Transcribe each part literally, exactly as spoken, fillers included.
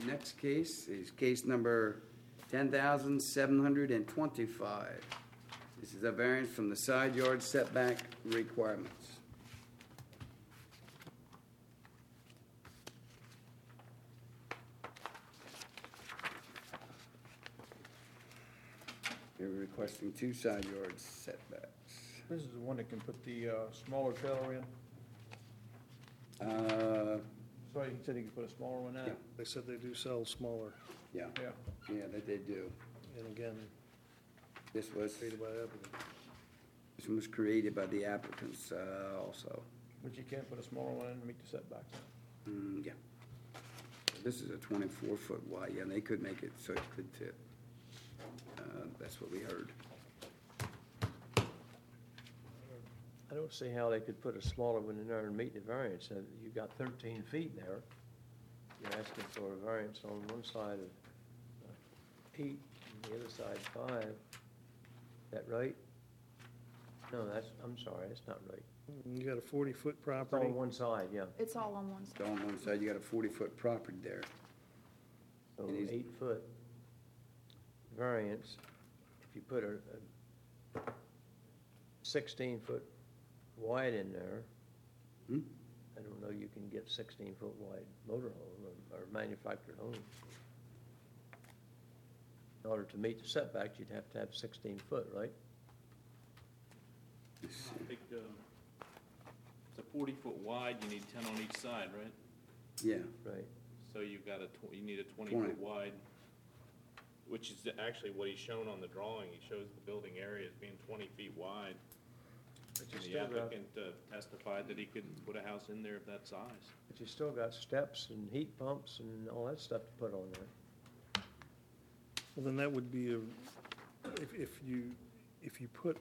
next case is case number ten thousand seven hundred twenty-five. This is a variance from the side yard setback requirements. You're requesting two side yard setbacks. This is the one that can put the uh, smaller trailer in. Uh, So he said he could put a smaller one in. Yeah. They said they do sell smaller, yeah, Yeah. yeah, that they do. and again, This was, created by applicant. this one was created by the applicants uh, also. But you can't put a smaller one in to meet the setbacks. Mm, yeah. This is a twenty-four foot wide, yeah, and they could make it so it could fit. Uh, That's what we heard. I don't see how they could put a smaller one in there and meet the variance. Uh, You've got thirteen feet there. You're asking for a variance on one side of uh, eight, and the other side five. Is that right? No, that's, I'm sorry, that's not right. You got a forty-foot It's all property. on one side, yeah. It's all on one So side. on one side, you got a forty-foot property there. So It is- eight foot variance, if you put a a sixteen foot wide in there, Hmm? I don't know you can get sixteen foot wide motorhome or- or manufactured home. In order to meet the setbacks, you'd have to have sixteen foot, right? Let's see. I think, uh, it's a forty foot wide, you need ten on each side, right? Yeah, Right. So you've got a, tw- you need a twenty twenty. foot wide, which is actually what he's shown on the drawing. He shows the building area as being twenty feet wide. But you And the still got, applicant uh, testified that he could put a house in there of that size. but you still got steps and heat pumps and all that stuff to put on there. Well, then that would be a, if, if you, if you put,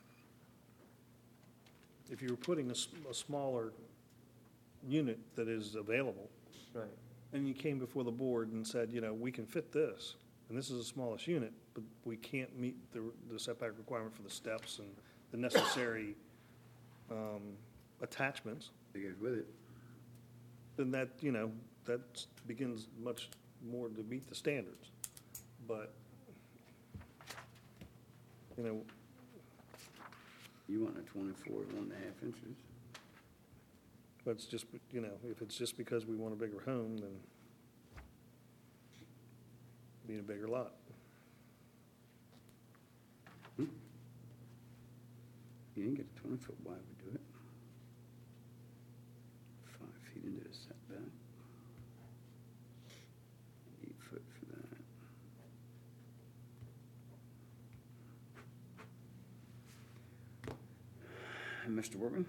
if you were putting a, s- a smaller unit that is available, Right. and you came before the board and said, you know, we can fit this, and this is the smallest unit, but we can't meet the, the setback requirement for the steps and the necessary, um, attachments, it goes with it. then that, you know, that begins much more to meet the standards. But, you know, You want a twenty-four, one and a half inches. but it's just, you know, if it's just because we want a bigger home, then need a bigger lot. You can get a twenty foot wide, would do it. Five feet into the setback. Eight foot for that. And Mister Workman?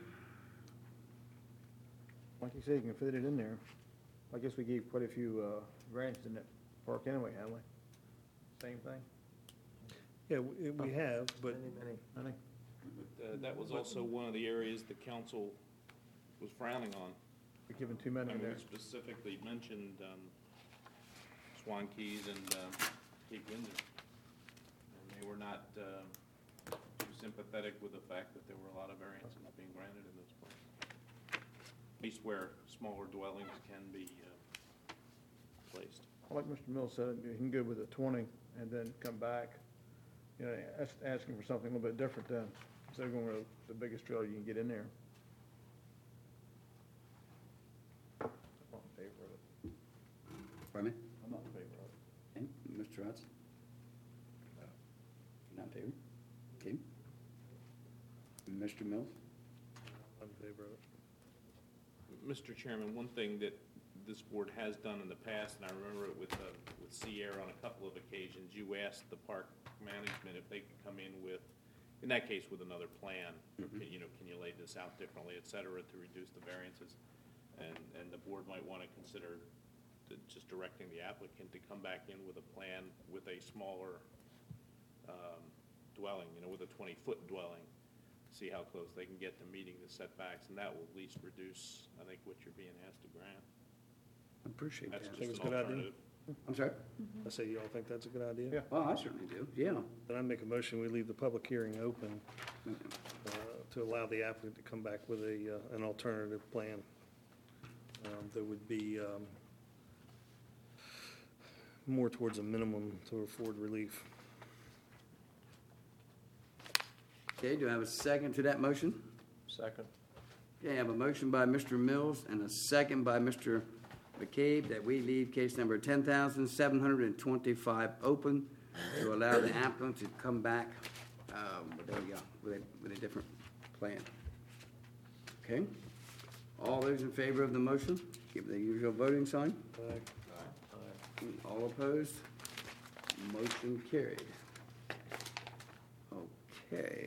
Like you said, you can fit it in there. I guess we gave quite a few uh, variances in that park anyway, haven't we? Same thing? Yeah, we, we have, but Many, many. I think. But uh, that was also one of the areas the council was frowning on. We're giving too I many mean, there. we specifically mentioned um, Swan Keys and um, Cape Windsor. And they were not um, too sympathetic with the fact that there were a lot of variances being granted in those places. At least where smaller dwellings can be uh, placed. Like Mister Mills said, you can go with a twenty and then come back, you know, ask- asking for something a little bit different then, instead of going with the biggest trailer you can get in there. I'm not in favor of it. Pardon me? I'm not in favor of it. Okay, Mister Hudson? Not in favor? Okay. Mister Mills? I'm in favor of it. Mister Chairman, one thing that this board has done in the past, and I remember it with, uh, with Sierra on a couple of occasions, you asked the park management if they could come in with, in that case, with another plan. Mhm. Can- You know, can you lay this out differently, et cetera, to reduce the variances? And, and the board might want to consider the- just directing the applicant to come back in with a plan with a smaller um, dwelling, you know, with a twenty-foot dwelling. See how close they can get to meeting the setbacks, and that will at least reduce, I think, what you're being asked to grant. I appreciate That's that. Think just it's an a good idea? alternative. I'm sorry? I say, you all think that's a good idea? Yeah. Well, I certainly do, yeah. Then I make a motion, we leave the public hearing open uh, to allow the applicant to come back with a, uh, an alternative plan um, that would be um, more towards a minimum to afford relief. Okay, do I have a second to that motion? Second. Okay, I have a motion by Mister Mills and a second by Mister McCabe that we leave case number ten thousand seven hundred and twenty-five open to allow the applicant to come back, um, there we go, with a, with a different plan. Okay? All those in favor of the motion, give the usual voting sign. All opposed? Motion carried. Okay.